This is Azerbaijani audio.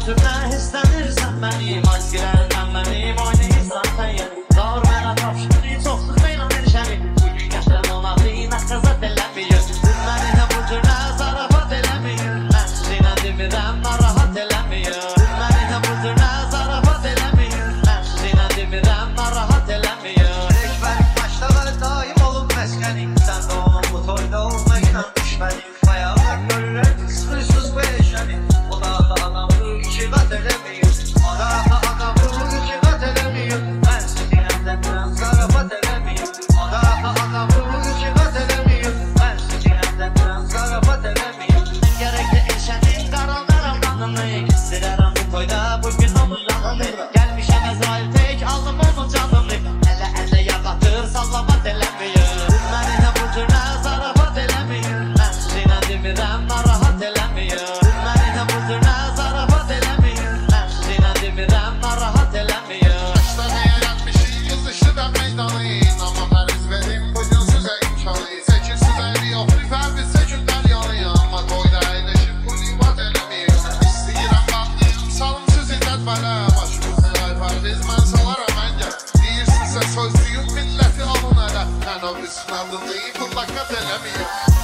cümlə hissənirsən mənim, aşkirələn mənim, oynayırsan sən yəni. Doğru mənə tapşırdı, çox sıxmayla erişəni. Bu gün yaşdan onaqlı, nəqqəzət eləmiyir. Siz mənimlə bu cürlə zarafat eləmiyir. Mən sizinlə demirəm, narahat eləmiyir. Siz mənimlə bu cürlə zarafat eləmiyir. Mən sizinlə demirəm, narahat eləmiyir. Ekbərik başlığı daim olub məskəni. Sən də onun bu toyda olmaqla düşməni. Ayaqlar görürək, sıxırsız bu eşəni. O da adamı iki qat eləmiyir. O da adamı iki qat eləmiyir. Mən sizinlə demirəm, zarafat eləmiyir. O da adamı iki qat eləmiyir. Mən sizinlə demirəm, zarafat eləmiyir. Gərəkli eşənin qaranlara qanını. İstəyirəm bu toyda bugün onun yanını. Gəlmişəm Əzrail tek, aldım onun canını. Ələ yağatır, sallamat eləmiyir. Siz mənimlə bu cürlə zarafat eləmiyir. Mən sizinlə demirəm, narahat eləmiyir. Siz mənimlə bu cürlə zarafat eləmiyir. Mən sizinlə demirəm, narahat eləmiyir. Başdan eğlenmişik, yazışdı da meydanıyım. Amma mən üz verim, bugün sizə imkanı. Çəkir sizə yox, rifərbi çəkirdən yanıyım. Amma toyda əyləşib, bu livat eləmiyim. İstəyirəm, baxdıyım, salım sizi dədvələ. Başımızı ayfardiz, mən salaram əngə. Deyirsinizə sözlüyüm, milləti alın ələ. Mən o üstün adını pullaqat eləmiyim.